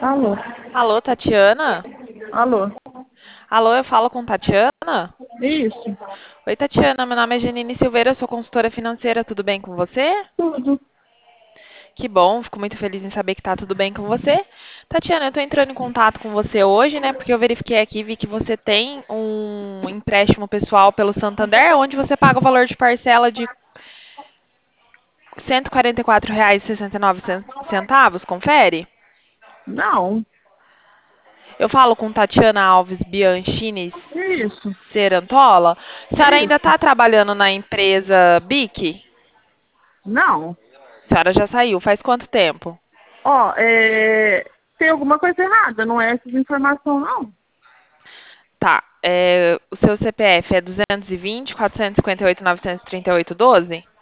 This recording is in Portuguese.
Alô? Alô, Tatiana? Alô? Alô, eu falo com Tatiana? Isso? Oi, Tatiana, meu nome é Janine Silveira, eu sou consultora financeira, tudo bem com você? Tudo. Que bom, fico muito feliz em saber que tá tudo bem com você. Tatiana, eu tô entrando em contato com você hoje, né, porque eu verifiquei aqui e vi que você tem um empréstimo pessoal pelo Santander, onde você paga o valor de parcela de R$ 144,69, confere? Não. Eu falo com Tatiana Alves Bianchini Isso? Serantola. A senhora ainda Isso? está trabalhando na empresa BIC? Não. A senhora já saiu, faz quanto tempo? Ó, tem alguma coisa errada, não é essa informação, não. Tá, o seu CPF é 220 458 938 12?